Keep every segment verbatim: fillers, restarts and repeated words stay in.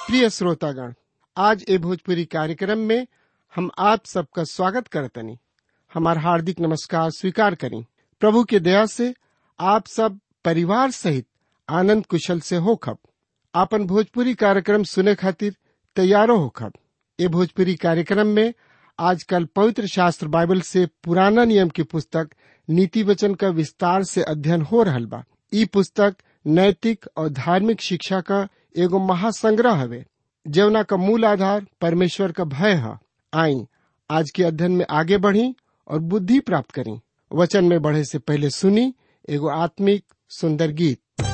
प्रिय श्रोतागण, आज ए भोजपुरी कार्यक्रम में हम आप सबका स्वागत करतनी। हमार हार्दिक नमस्कार स्वीकार करें। प्रभु के दया से आप सब परिवार सहित आनंद कुशल से होखब। आपन भोजपुरी कार्यक्रम सुने खातिर तैयारो होखब। ए भोजपुरी कार्यक्रम में आजकल पवित्र शास्त्र बाइबल से पुराना नियम की पुस्तक नीति वचन का विस्तार से अध्ययन हो रहल बा। ई पुस्तक नैतिक और धार्मिक शिक्षा का एगो महासंग्रह हवे, जवना का मूल आधार परमेश्वर का भय है। आई आज के अध्ययन में आगे बढ़ी और बुद्धि प्राप्त करी। वचन में बढ़े से पहले सुनी एगो आत्मिक सुंदर गीत।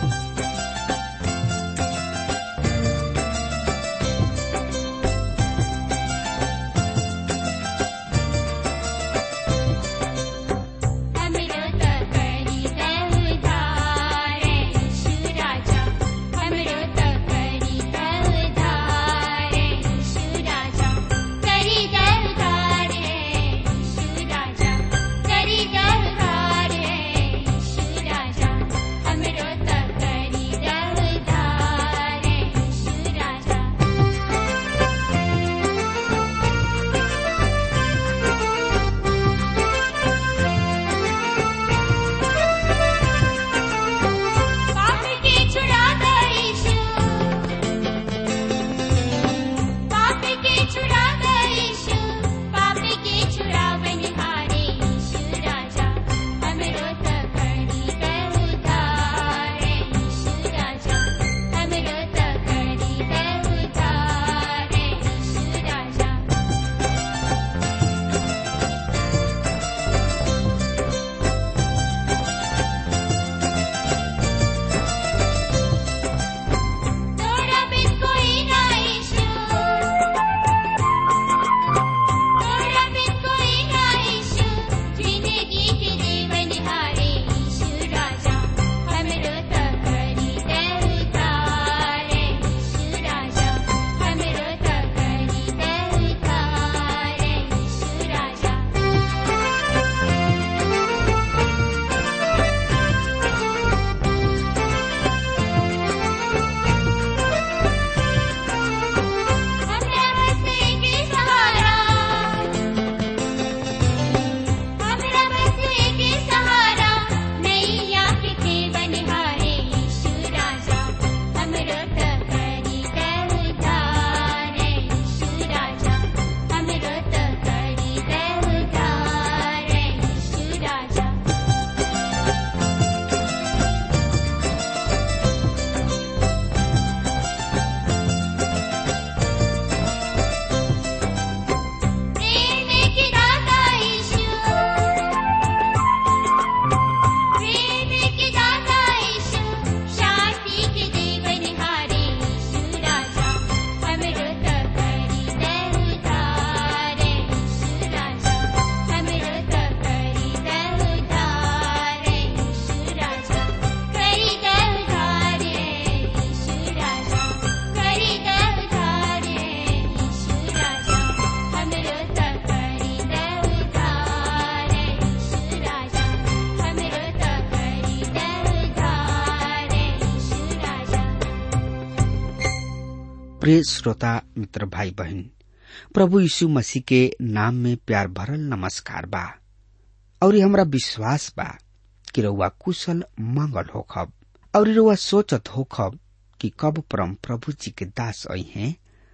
प्रिय श्रोता मित्र भाई बहन, प्रभु यीशु मसीह के नाम में प्यार भरल नमस्कार बा और हमरा विश्वास बा कि रउआ कुशल मंगल होखब और रउआ सोचत होखब कि कब परम प्रभु जी के दास आई हैं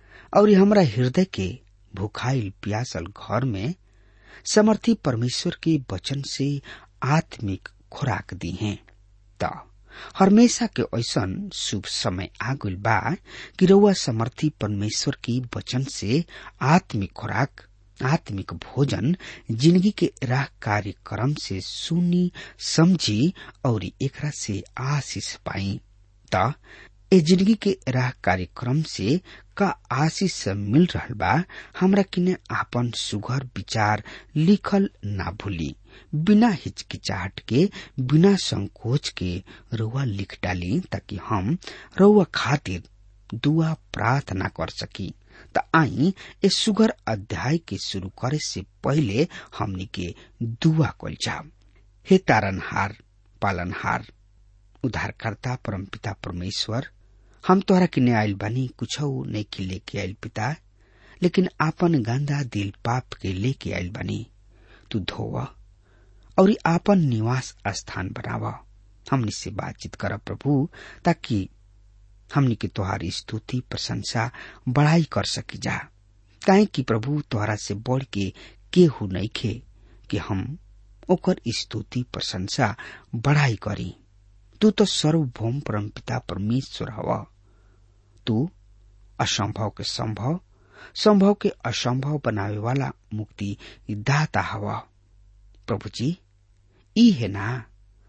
और हमरा हृदय के भुखाइल प्यासल घर में समर्थी परमेश्वर के वचन से आत्मिक खुराक दी हैं। त हमेशा के ऐसन शुभ समय आगुल बा कि रउआ समर्थी परमेश्वर की वचन से आत्मिक खुराक, आत्मिक भोजन जिंदगी के राह कार्यक्रम से सुनी, समझी और एकरा से आशीष पाई। त ए जिंदगी के राह कार्यक्रम से का आशीष मिल रहल बा, हमरा किने आपन सुघर विचार लिखल ना भूली। बिना हिचकिचाहट के, बिना संकोच के रउआ लिख डाली ताकि हम रउआ खातिर दुआ प्रार्थना कर सकी। त आई ए सुगर अध्याय के शुरू करे से पहले हमनी के दुआ कइल जाव। हे तारनहार, पालनहार, उद्धारकर्ता परमपिता परमेश्वर, हम तोहरा किने आयल बानी, कुछ नहीं के लेके आयल पिता, लेकिन आपन गंदा दिल पाप के लेके आयल बानी। तू धोवा और आपन निवास स्थान बनावा। हमनी से बातचीत कर प्रभु, ताकि हमनी के तोहारी स्तुति प्रशंसा बढ़ाई कर सकी जा। काहे कि प्रभु तोहरा से बढ़ के केहू नहीं खे कि हम ओकर स्तुति प्रशंसा बढ़ाई करी। तू तो सर्वभौम परम पिता परमेश्वर हवा। तू असंभव के संभव, संभव के असंभव बनावे वाला मुक्ति दाता हवा। प्रभु जी, ई है ना,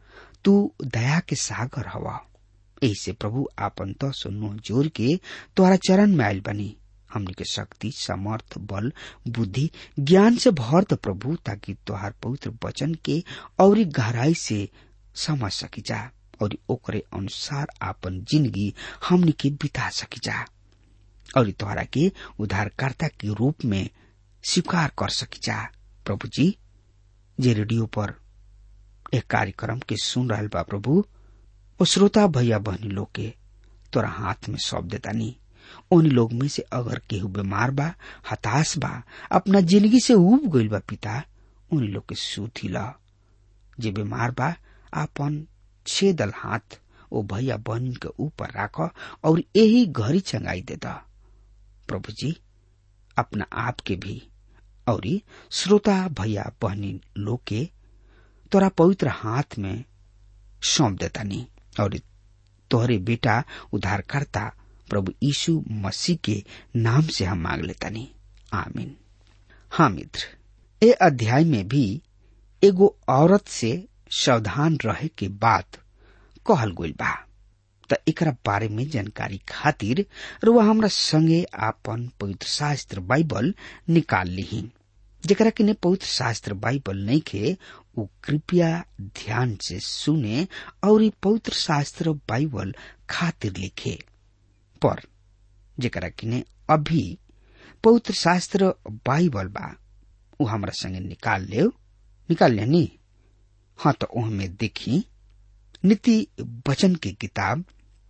तू दया के सागर हवा। ऐसे प्रभु आपन तो सुनो जोर के तोहरा चरण में आयल बनी। हमनी के शक्ति, सामर्थ, बल, बुद्धि, ज्ञान से भर दो प्रभु, ताकि तोहार पवित्र वचन के और गहराई से समझ सकी जा और ओकरे अनुसार आपन जिंदगी हमनी के बिता सकी जा और तोहरा के उद्धारकर्ता के रूप में स्वीकार कर सकी जा। प्रभु जी, जे रेडियो पर एक कार्यक्रम के सुन रहा बा प्रभु, ओ श्रोता भैया बहनी लोग के तोरा हाथ में सौंप देतानी। उन लोग में से अगर केहू बीमार बा, हताश बा, अपना जिंदगी से उब गइल बा पिता, उन लोग के सुधी ला। जे बीमार बा, आपन छेदल हाथ ओ भैया बहनी के ऊपर राख और यही घड़ी चंगाई देता। प्रभु जी, अपना आप के भी और श्रोता भैया बहनी लोग के तोरा पवित्र हाथ में सौंप देतानी और तोहरे बेटा उद्धारकर्ता प्रभु यीशु मसीह के नाम से हम मांग लेतानी, आमीन। हाँ मित्र, ए अध्याय में भी एगो औरत से सावधान रहे के बात कहल गइल बा। त एकरा बारे में जानकारी खातिर रुआ हमरा संगे आपन पवित्र शास्त्र बाइबल निकाल लीही। जेकरा किने पवित्र शास्त्र बाइबल नहीं खे, उ कृपया ध्यान से सुने और पवित्र शास्त्र बाइबल खातिर लिखे। पर जेकरा किने अभी पवित्र शास्त्र बाइबल बा, उ हमरा संगे निकाल ले निकाल लेनी। हाँ, तो ओहमें देखी नीति वचन की किताब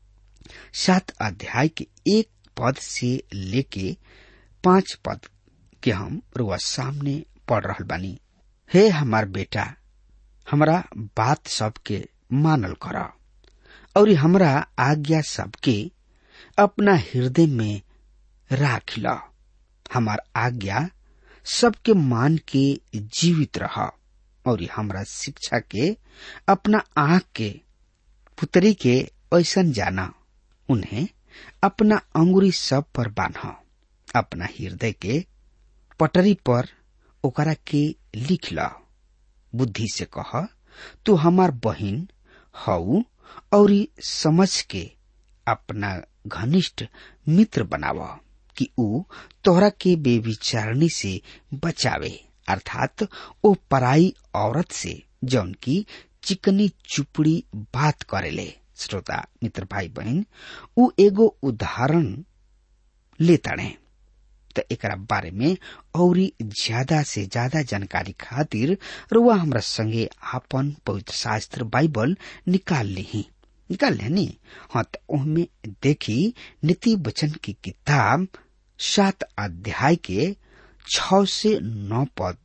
सात अध्याय के एक पद से लेके पांच पद के हम रुआ सामने पढ़ रहल बानी। हे हमार बेटा, हमरा बात सबके मानल करा और हमरा आज्ञा सबके अपना हृदय में राख ला। हमार आज्ञा सबके मान के जीवित रहा और हमरा शिक्षा के अपना आँख के पुतरी के ऐसन जाना। उन्हें अपना अंगुरी सब पर बांधा, अपना हृदय के पटरी पर ओकरा के लिख ला। बुद्धि से कह, तू हमार बहिन हऊ और समझ के अपना घनिष्ठ मित्र बनावा कि ऊ तोहरा के बेविचारणी से बचावे, अर्थात ओ पराई औरत से जौन की चिकनी चुपड़ी बात करेले। श्रोता मित्र भाई बहन, ऊ एगो उदाहरण लेताड़े। तो एकरा बारे में और ज्यादा से ज्यादा जानकारी खातिर रुआ हमरा संगे आपन पवित्र शास्त्र बाइबल निकाल ली निकाल लेनी। हाँ, तो उनमें देखी नीति वचन की किताब सात अध्याय के छ से नौ पद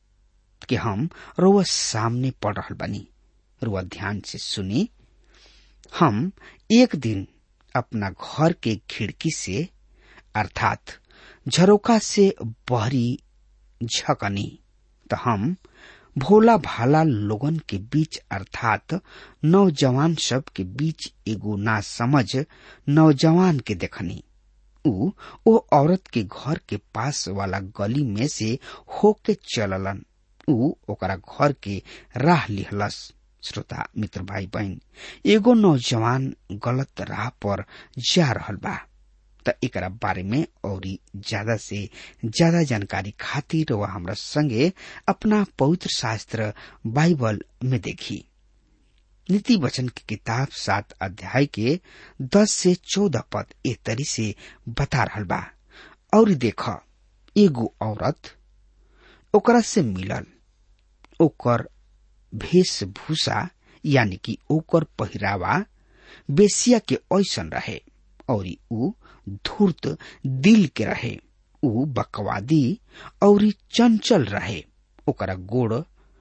के हम रुआ सामने पढ़ रहल बनी। रुआ ध्यान से सुनी। हम एक दिन अपना घर के खिड़की से अर्थात झरोका से बहरी झकनी, तो हम भोला भाला लोगन के बीच अर्थात नौजवान सब के बीच एगो ना समझ नौजवान के देखनी। ऊ ओ औरत के घर के पास वाला गली में से होके चललन। ऊ ओकरा घर के राह लिहलस। श्रोता मित्र भाई बहन, एगो नौजवान गलत राह पर जा रहल बा। त एकरा बारे में और ज्यादा से ज्यादा जानकारी खातिर वह हमरा संगे अपना पवित्र शास्त्र बाइबल में देखी। नीति वचन की किताब सात अध्याय के दस से चौदह पद ए तरी से बता रहल बा। और देख, एगो औरत ओकरा से मिलल। ओकर वेशभूषा यानी कि ओकर पहिरावा बेसिया के ऐसन रहे और ऊ धूर्त दिल के रहे। ऊ बकवादी और चंचल रहे। ओकरा गोड़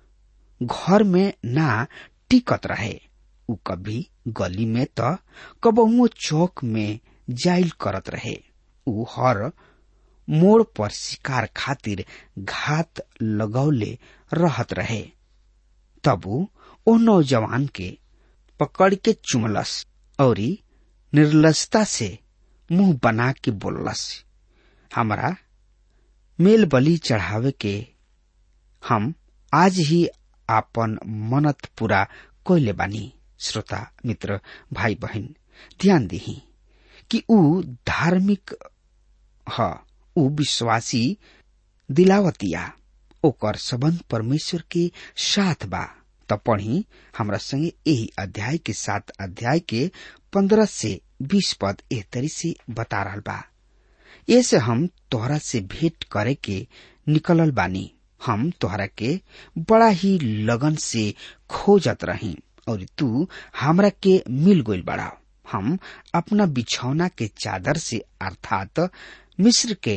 घर में ना टिकत रहे। ऊ कभी गली में त कबहुओ चौक में जाइल करत रहे। ऊ हर मोड़ पर शिकार खातिर घात लगौले रहत रहे। तब ऊ ओ नौजवान के पकड़ के चुमलस और निर्लजता से मुंह बना के बोललस, हमारा मेल बलि चढ़ावे के हम आज ही आपन मनत पूरा कोइले बानी। श्रोता मित्र भाई बहन, ध्यान दही कि ऊ धार्मिक ह, ऊ विश्वासी दिलावतिया, ओकर संबंध परमेश्वर के साथ बा। त पढ़ी हमरा संगे यही अध्याय के सात अध्याय के पंद्रह से बीस पद एह तरी से बता रहल बा। ऐसे हम तोहरा से भेंट करे के निकलल बानी। हम तोहरा के बड़ा ही लगन से खोजत रही और तू हमरा के मिल गइल बड़ा। हम अपना बिछौना के चादर से अर्थात मिस्र के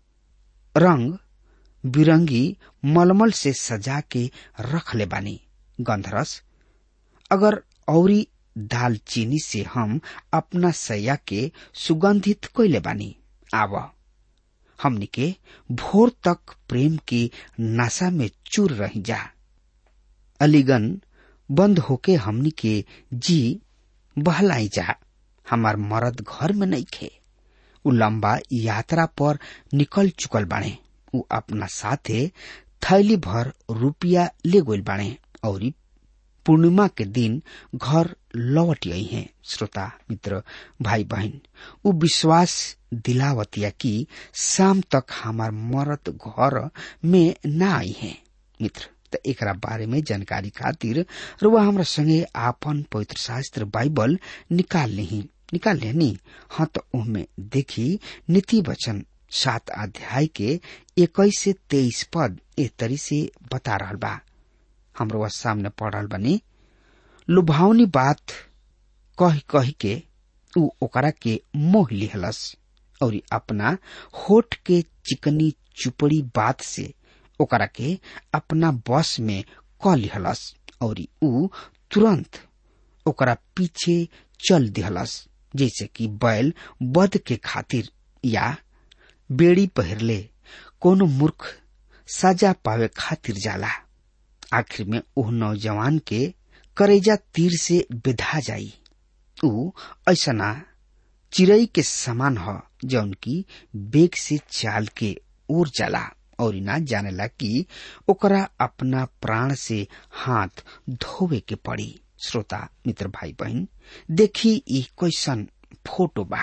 रंग बिरंगी मलमल से सजा के रख ले बानी। गंधरस अगर औरी दालचीनी से हम अपना सैया के सुगंधित कइले बानी। आव हमनी के भोर तक प्रेम की नशा में चूर रही जा। अलीगन बंद होके हमनी के जी बहलाई जा। हमार मर्द घर में नहीं खे। उ लंबा यात्रा पर निकल चुकल बाणे। उ अपना साथे थैली भर रुपया ले गइल बाणे और पूर्णिमा के दिन घर लौट आई हैं। श्रोता मित्र भाई बहन, उ विश्वास दिलावतिया की शाम तक हमार मरद घर में ना आई हैं। मित्र त एकरा बारे में जानकारी खातिर रुआ हमरा संगे आपन पवित्र शास्त्र बाइबल निकाल लेही निकाल लेनी। हाँ तो उनमें देखी नीति वचन सात अध्याय के इक्कीस से तेईस पद ए तरी से बता रहल बा। हमरो सामने पढ़ल बनी। लुभावनी बात कह कह के ऊ ओकरा के मोह लिहलस और अपना होठ के चिकनी चुपड़ी बात से ओकरा के अपना बस में क लिहलस और ऊ तुरंत ओकरा पीछे चल दिहलस, जैसे कि बैल बद के खातिर या बेड़ी पहिरले कोनो मूर्ख सजा पावे खातिर जाला। आखिर में ओह नौजवान के करेजा तीर से विधा जाई। ऊ ऐसना चिड़ई के समान ह जौन की बेग से चाल के ओर जाला और ना जानेला कि ओकरा अपना प्राण से हाथ धोवे के पड़ी। श्रोता मित्र भाई बहन, देखी ई कैसन फोटो बा।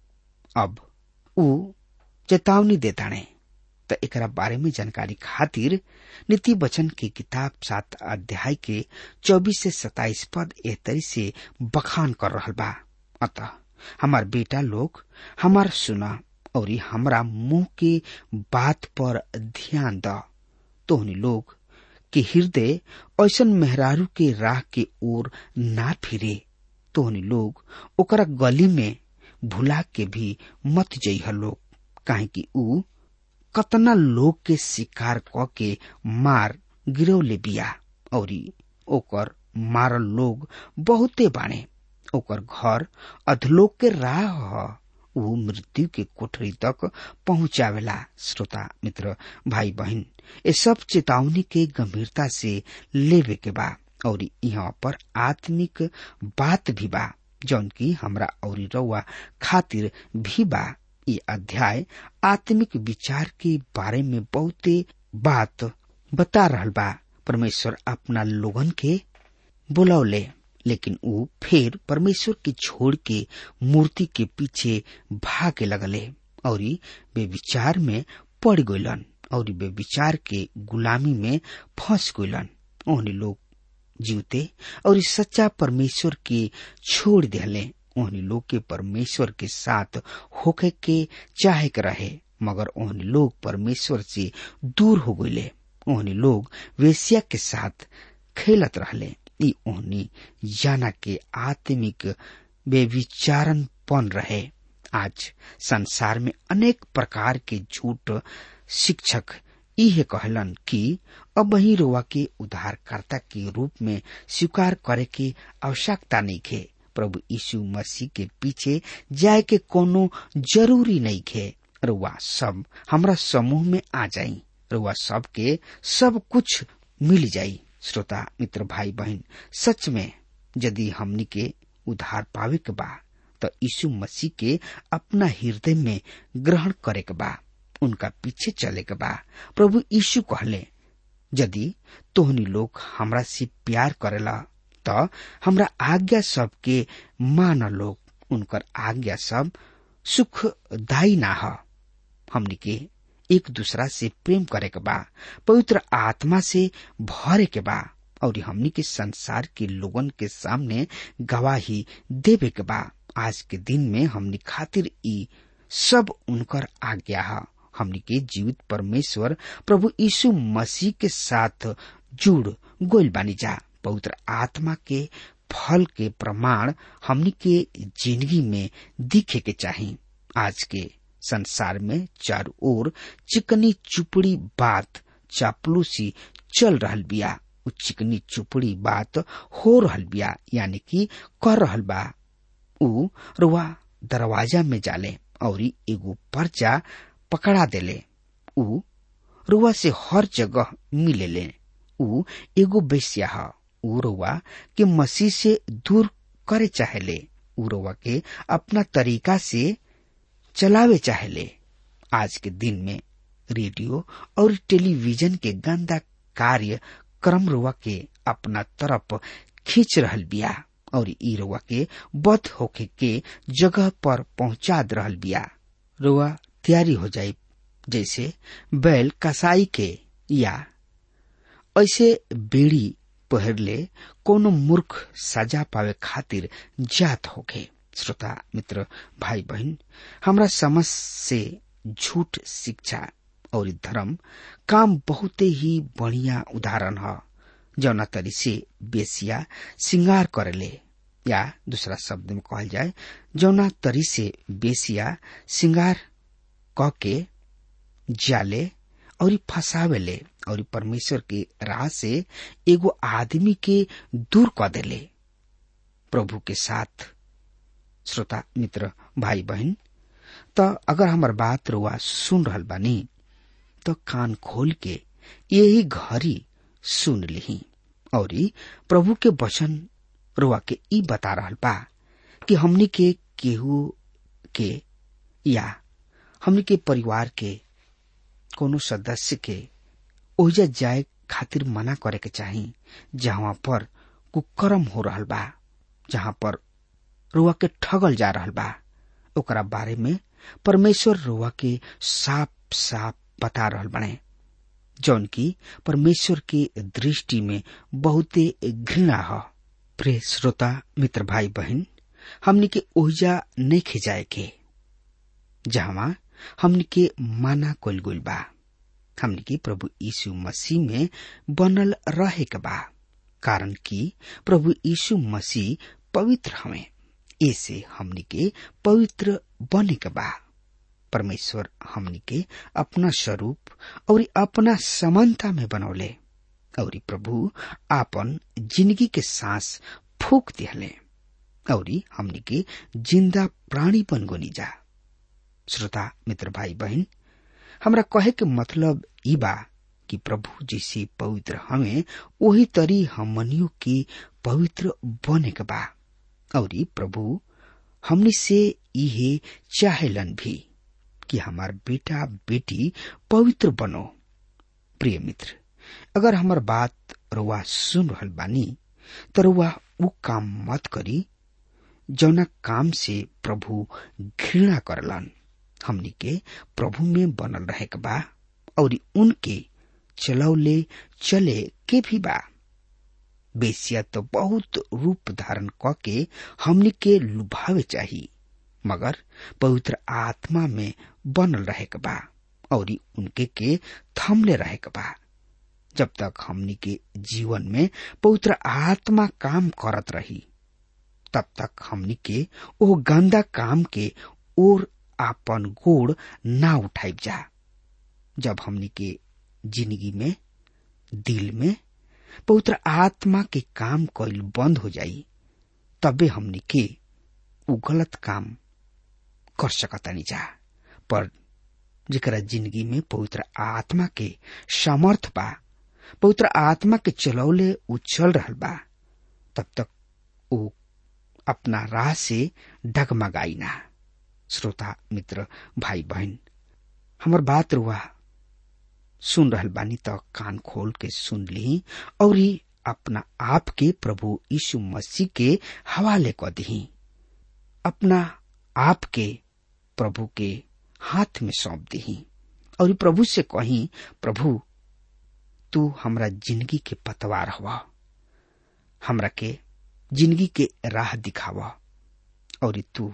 अब ऊ चेतावनी देताणे। त एकरा बारे में जानकारी खातिर नीति वचन की किताब सात अध्याय के चौबीस से सताइस पद एह तरी से बखान कर रहल बा। अतः हमार बेटा लोग हमार सुना और हमरा मुंह के बात पर ध्यान द। तोहनी लोग के हृदय ऐसन मेहरारू के राह के ओर ना फिरे। तोहनी लोग ओकरा गली में भुला के भी मत जइह लोग, काहे कि ऊ कतना लोग के शिकार क के मार गिरौले बिया और ओकर मारल लोग बहुते बाणे। ओकर घर अधलोक के राह ह, ऊ मृत्यु के कोठरी तक पहुंचावेला। श्रोता मित्र भाई बहन, ये सब चेतावनी के गंभीरता से लेवे के बा और यहाँ पर आत्मिक बात भी बा जौन की हमरा और रउआ खातिर भी बा। ये अध्याय आत्मिक विचार के बारे में बहुते बात बता रहल बा। परमेश्वर अपना लोगन के बुलौले, लेकिन ऊ फिर परमेश्वर के छोड़ के मूर्ति के पीछे भागे लगले और वे विचार में पड़ गइलन और वे विचार के गुलामी में फंस गइलन। ओहनी लोग जीवते और सच्चा परमेश्वर के छोड़ दिले। ओहनी लोग के परमेश्वर के साथ होके के चाहे के रहे, मगर ओहनी लोग परमेश्वर से दूर हो गइले। ओहनी लोग वेश्या के साथ खेलत रहले। ई ओहनी जाना के आत्मिक बेविचारनपन रहे। आज संसार में अनेक प्रकार के झूठ शिक्षक इहे कहलन कि अब वही रोवा के उद्धारकर्ता के रूप में स्वीकार करे के आवश्यकता नहीं खे। प्रभु यीशु मसीह के पीछे जाए के कोनो जरूरी नहीं खे। रुआ सब हमरा समूह में आ जाई, रुआ सब के सब कुछ मिल जाई। श्रोता मित्र भाई बहन, सच में यदि हमनी के उद्धार पावे के बा तो यीशु मसीह के अपना हृदय में ग्रहण करे के बा, उनका पीछे चले के बा। प्रभु यीशु कहले, यदि तोहनी लोग हमरा से प्यार करेला तो हमरा आज्ञा सब के मान लोग। उनकर आज्ञा सब सुखदायी ना ह। हमनी के एक दूसरा से प्रेम करे के बा, पवित्र आत्मा से भरे के बा और हमनी के संसार के लोगन के सामने गवाही देवे के बा। आज के दिन में हमनी खातिर ई सब उनकर आज्ञा है। हमनी के जीवित परमेश्वर प्रभु यीशु मसीह के साथ जुड़ गोल बानी जा। पवित्र आत्मा के फल के प्रमाण हमनी के जिंदगी में दिखे के चाहिए। आज के संसार में चारों ओर चिकनी चुपड़ी बात चापलूसी चल रहल बिया। उ चिकनी चुपड़ी बात हो रहल बिया, यानी कि कर रहल बा। उ रुआ दरवाजा में जाले और एगो पर्चा पकड़ा देले। उ रुआ से हर जगह मिलेले। उ एगो बेस्या है। उ रुआ के मसीह से दूर करे चाहेले। उ रुआ के अपना तरीका से चलावे चाहेले। आज के दिन में रेडियो और टेलीविजन के गंदा कार्य क्रम रुआ के अपना तरफ खींच रहल बिया और ई रुआ के बद होके के जगह पर पहुंचा रहल बिया। रुआ तैयारी हो जाये जैसे बैल कसाई के या ऐसे बेड़ी पहरले कोनो मूर्ख सजा पावे खातिर जात होके। श्रोता मित्र भाई बहन, हमरा समझ से झूठ शिक्षा और धर्म काम बहुते ही बढ़िया उदाहरण है। जौना तरी से बेसिया सिंगार करेले, या दूसरा शब्द में कहल जाए जौना तरी से बेसिया सिंगार क के जाले और फसावेले और परमेश्वर के राह से एगो आदमी के दूर कर देले प्रभु के साथ। श्रोता मित्र भाई बहन, तो अगर हमार बात रुआ सुन रहल बानी तो कान खोल के यही घड़ी सुन लिही और प्रभु के वचन रुआ के ई बता रहल बा कि हमनी के केहू के या हमनी के परिवार के कोनो सदस्य के ओहिजा जाए खातिर मना करे के चाही जहाँ पर कुकर्म हो रहल बा, जहाँ पर रुआ के ठगल जा रहल बा। ओकरा बारे में परमेश्वर रुआ के साफ साफ बता रहल बने, जौन की परमेश्वर की दृष्टि में बहुते घृणा है। प्रिय श्रोता मित्र भाई बहन, हमनी के ओहिजा नहीं खिजाए के जहाँ हमनी के माना कोल गुल बा। हमनी के प्रभु यीशु मसीह में बनल रहे के बा, कारण कि प्रभु यीशु मसीह पवित्र हमें, ऐसे हमनी के पवित्र बने के बा। परमेश्वर हमनी के अपना स्वरूप और अपना समानता में बनौले और प्रभु आपन जिंदगी के सांस फूक दिहले और हमनी के जिंदा प्राणी बन गोनी जा। श्रोता मित्र भाई बहन, हमरा कहे के मतलब ई बा कि प्रभु जैसे पवित्र हमें वही तरी हमनियों की पवित्र बने के बा और प्रभु हमनी से इहे चाहेलन भी कि हमार बेटा बेटी पवित्र बनो। प्रिय मित्र, अगर हमार बात रुआ सुन रहल बानी तो रुआ वो काम मत करी जौना काम से प्रभु घृणा करलन। हमनी के प्रभु में बनल रहे के बा और उनके चलौले चले के भी बा। बेसिया तो बहुत रूप धारण क के हमनी के लुभावे चाहिए, मगर पवित्र आत्मा में बनल रहे के बा और उनके के थमले रहे के बा। जब तक हमनी के जीवन में पवित्र आत्मा काम करत रही, तब तक हमनी के वो गंदा काम के ओर आपन गोड़ ना उठाइब जा। जब हमनी के जिंदगी में, दिल में पवित्र आत्मा के काम कईल बंद हो जाई, तबे हमनी के उ गलत काम कर सकतानी जा। पर जेकरा जिंदगी में पवित्र आत्मा के सामर्थ बा, पवित्र आत्मा के चलौले उ चल रहल बा, तब तक उ अपना राह से डगमगाई ना। श्रोता मित्र भाई बहन, हमर बात रुआ सुन रहल बानी तो कान खोल के सुन ली और अपना आप के प्रभु यीशु मसीह के हवाले कर दी। अपना आप के प्रभु के हाथ में सौंप दी और प्रभु से कही, प्रभु तू हमरा जिंदगी के पतवार हवा, हमरा के जिंदगी के राह दिखावा और तू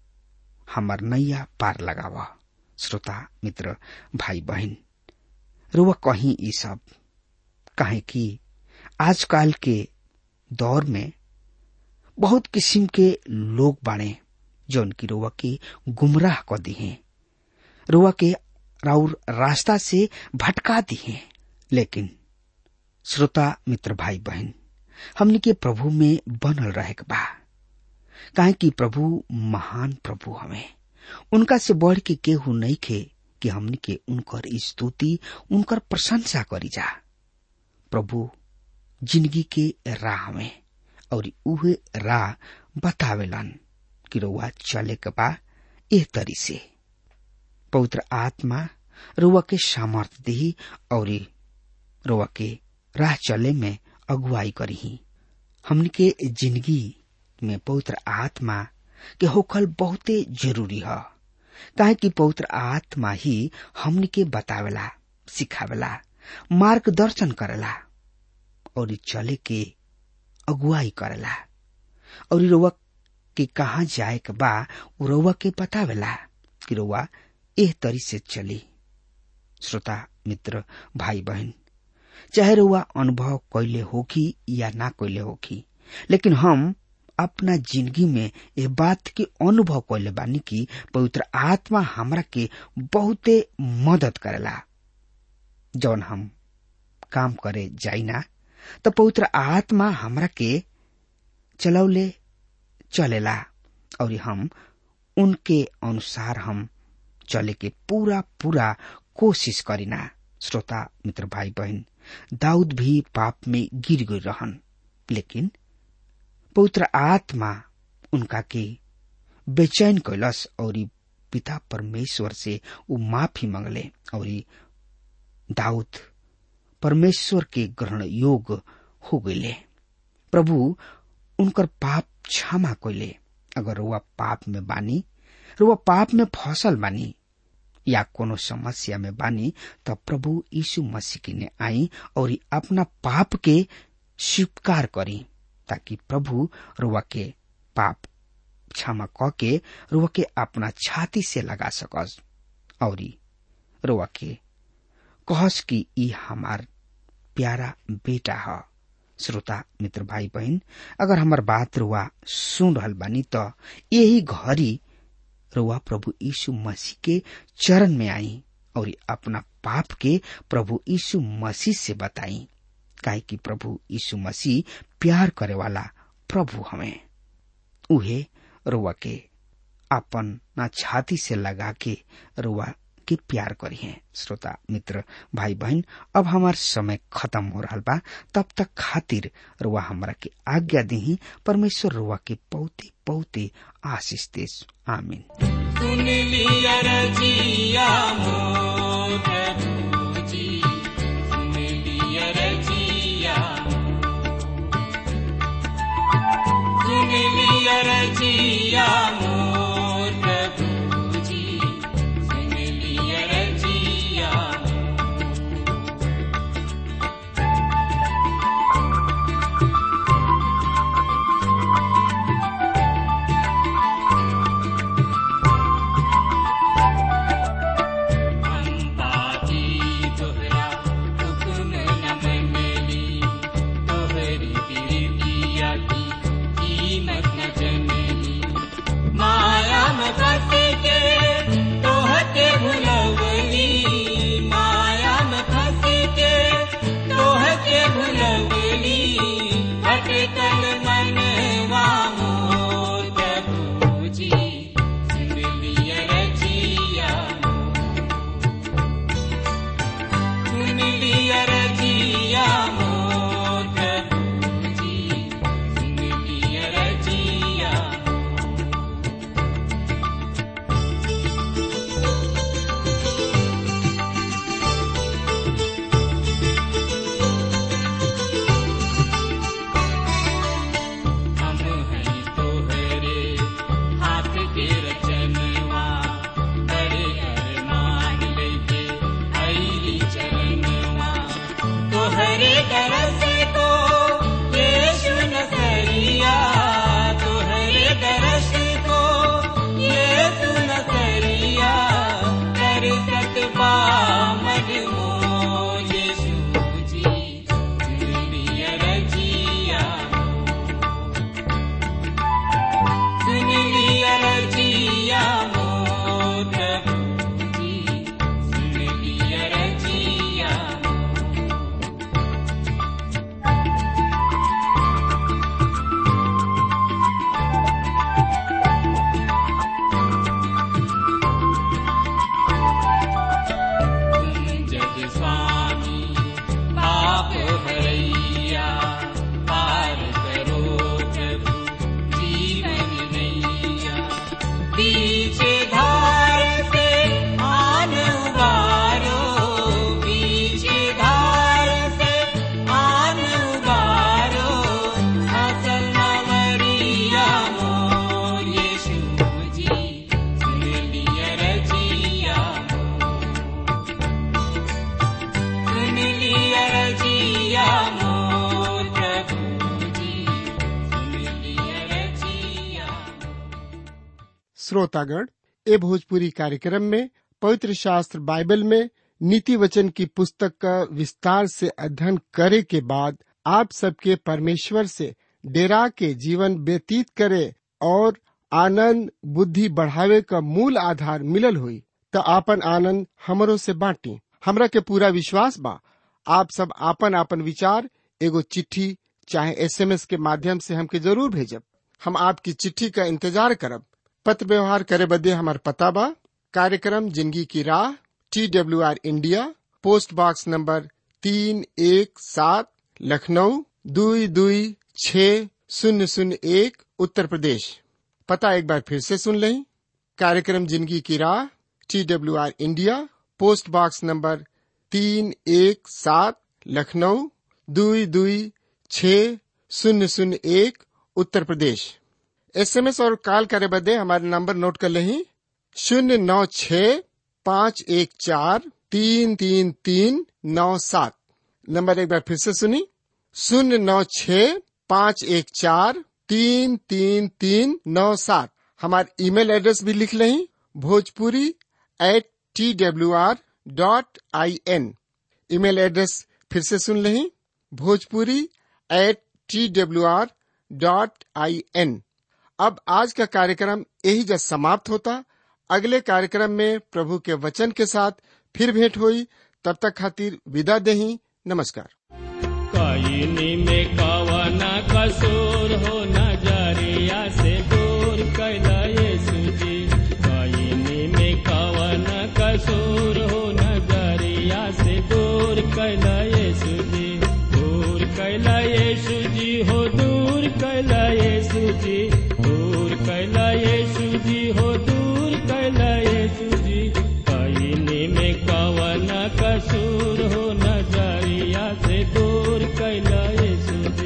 हमार नैया पार लगावा। श्रोता मित्र भाई बहन, रुआ कहीं ई सब काहे कि आजकल के दौर में बहुत किस्म के लोग बाणे जौन की रुआ के गुमराह कर दी हैं, रुआ के राउर रास्ता से भटका दी हैं। लेकिन श्रोता मित्र भाई बहन, हमनी के प्रभु में बनल रहे के बा, काहे कि प्रभु महान प्रभु हमें, उनका से बढ़ के केहू नहीं खे कि हमनी के उनकर स्तुति, उनकर प्रशंसा करी जा। प्रभु जिंदगी के राह में और उहे राह बतावेलन कि रउआ चले के बा एह तरी से। पवित्र आत्मा रउआ के सामर्थ दी और रउआ के राह चले में अगुवाई करी। हमनी के जिंदगी में पवित्र आत्मा के होखल बहुते जरूरी है, काहे कि पवित्र आत्मा ही हमनी के बतावेला, सिखावेला, मार्गदर्शन करेला और चले के अगुवाई करेला और रउआ के कहाँ जाए के बा उ रउआ के बतावेला कि रउआ एह तरी से चली। श्रोता मित्र भाई बहन, चाहे रउआ अनुभव कैले होखी या ना कैले होखी, लेकिन हम अपना जिंदगी में ये बात के अनुभव कैले बानी कि पवित्र आत्मा हमरा के बहुते मदद करेला। जौन हम काम करे जाइना तो पवित्र आत्मा हमरा के चलौले चलेला और हम उनके अनुसार हम चले के पूरा पूरा कोशिश करीना। श्रोता मित्र भाई बहन, दाऊद भी पाप में गिर गए रहन, लेकिन पवित्र आत्मा उनका के बेचैन कैलस और पिता परमेश्वर से वो माफी मांगले और दाऊद परमेश्वर के ग्रहण योग हो गए। प्रभु उनकर पाप क्षमा कैले। अगर वह पाप में बानी, वह पाप में फसल बानी या कोनो समस्या में बानी, तब प्रभु यीशु मसीह की ने आई और अपना पाप के स्वीकार करी, ताकि प्रभु रुआ के पाप क्षमा क के रुआ के अपना छाती से लगा सकस और रुआ के कहस कि ई हमार प्यारा बेटा है। श्रोता मित्र भाई बहन, अगर हमार बात रुआ सुन रहल बानी तो यही घड़ी रुआ प्रभु यीशु मसीह के चरण में आई और अपना पाप के प्रभु यीशु मसीह से बताई, काहे कि प्रभु यीशु मसीह प्यार करे वाला प्रभु हमें उहे रुआ के अपन ना छाती से लगा के रुआ के प्यार करी है। श्रोता मित्र भाई बहन, अब हमार समय खत्म हो रहा बा, तब तक खातिर रुआ हमरा के आज्ञा दी। परमेश्वर रुआ के बहुते बहुते आशीष देस। आमीन। सुन लिया रजिया मोर प्रभु जी, सुन लिया रजिया, सुन लिया रजिया मोर प्रभु जी, सुन लिया रजिया। श्रोतागण, ए भोजपुरी कार्यक्रम में पवित्र शास्त्र बाइबल में नीति वचन की पुस्तक का विस्तार से अध्ययन करे के बाद आप सबके परमेश्वर से डेरा के जीवन व्यतीत करे और आनंद बुद्धि बढ़ावे का मूल आधार मिलल हुई, तो आपन आनंद हमरो से बांटी। हमरा के पूरा विश्वास बा आप सब आपन आपन विचार एगो चिट्ठी चाहे एसएमएस के माध्यम से हमके जरूर भेजब। हम आपकी चिट्ठी का इंतजार करब। पत्र व्यवहार करे बदे हमार पता बा कार्यक्रम जिंदगी की राह, T W R India, post box number तीन एक सात, लखनऊ दुई दुई छः शून्य शून्य एक, उत्तर प्रदेश। पता एक बार फिर से सुन लें। कार्यक्रम जिंदगी की राह, T W R India, post box number तीन एक सात, लखनऊ दुई दुई छः शून्य शून्य एक, उत्तर प्रदेश। एसएमएस और कॉल करे बदे हमारे नंबर नोट कर लें। शून्य नौ छः पाँच एक चार तीन तीन तीन नौ सात। नंबर एक बार फिर से सुनी, शून्य नौ छः पाँच एक चार तीन तीन तीन नौ सात। हमारे ईमेल एड्रेस भी लिख लें, Bhojpuri at T W R dot I N. Email address फिर से सुन लें, Bhojpuri at T W R dot I N. अब आज का कार्यक्रम यही जब समाप्त होता। अगले कार्यक्रम में प्रभु के वचन के साथ फिर भेंट हुई। तब तक खातिर विदा देही। नमस्कार। कायनी में कवना कसूर हो, नजरिया से दूर कैला यीशु जी। कायनी में कवना कसूर हो, नजरिया से दूर कैला यीशु जी। दूर कैला यीशु जी हो, दूर कैला यीशु जी। दूर कैला यीशु जी हो, दूर कैला यीशु जी। कायनी में कवना कसूर हो, नजरिया से दूर कैला यीशु जी।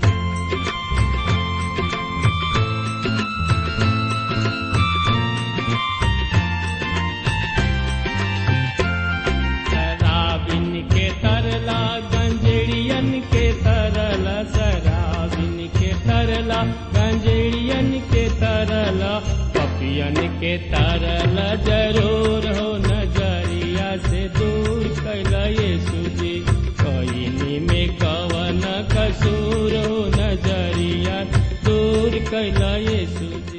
शराबिन के तरला, गंजेड़ियन के तरला, शराबिन के तरला, गंजेड़ियन के तरला, पपियन के तरला जरूर हो, नजरिया से दूर कैला यीशु जी। कायनी में कवना कसूर हो, नजरिया दूर कैला यीशु जी।